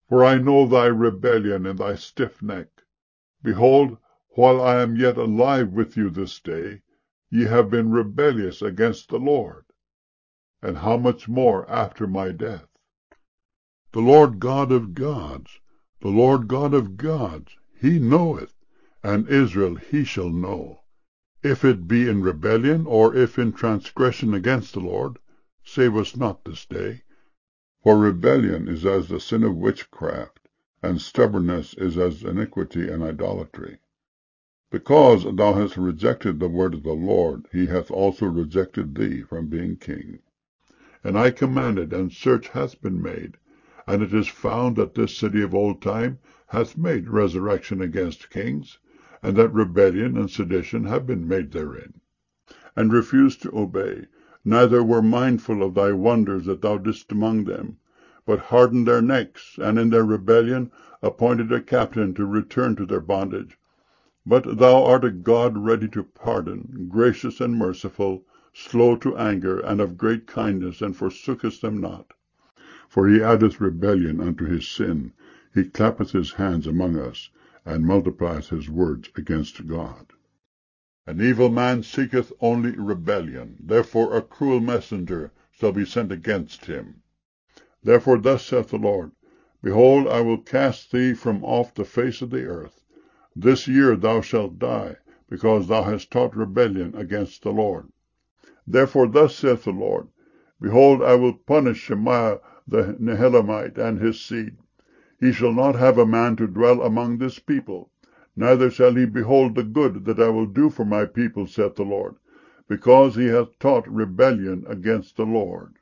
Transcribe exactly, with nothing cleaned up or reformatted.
For I know thy rebellion and thy stiff neck. Behold, while I am yet alive with you this day, ye have been rebellious against the Lord. And how much more after my death? The Lord God of gods, the Lord God of gods, he knoweth, and Israel he shall know. If it be in rebellion, or if in transgression against the Lord, save us not this day. For rebellion is as the sin of witchcraft, and stubbornness is as iniquity and idolatry. Because thou hast rejected the word of the Lord, he hath also rejected thee from being king. And I commanded, and search hath been made, and it is found that this city of old time hath made resurrection against kings, and that rebellion and sedition have been made therein, and refused to obey, neither were mindful of thy wonders that thou didst among them, but hardened their necks, and in their rebellion appointed a captain to return to their bondage. But thou art a God ready to pardon, gracious and merciful, slow to anger, and of great kindness, and forsookest them not. For he addeth rebellion unto his sin, he clappeth his hands among us, and multiplieth his words against God. An evil man seeketh only rebellion, therefore a cruel messenger shall be sent against him. Therefore thus saith the Lord, Behold, I will cast thee from off the face of the earth. This year thou shalt die, because thou hast taught rebellion against the Lord. Therefore thus saith the Lord, Behold, I will punish Shemaiah the Nehelamite and his seed. He shall not have a man to dwell among this people, neither shall he behold the good that I will do for my people, saith the Lord, because he hath taught rebellion against the Lord.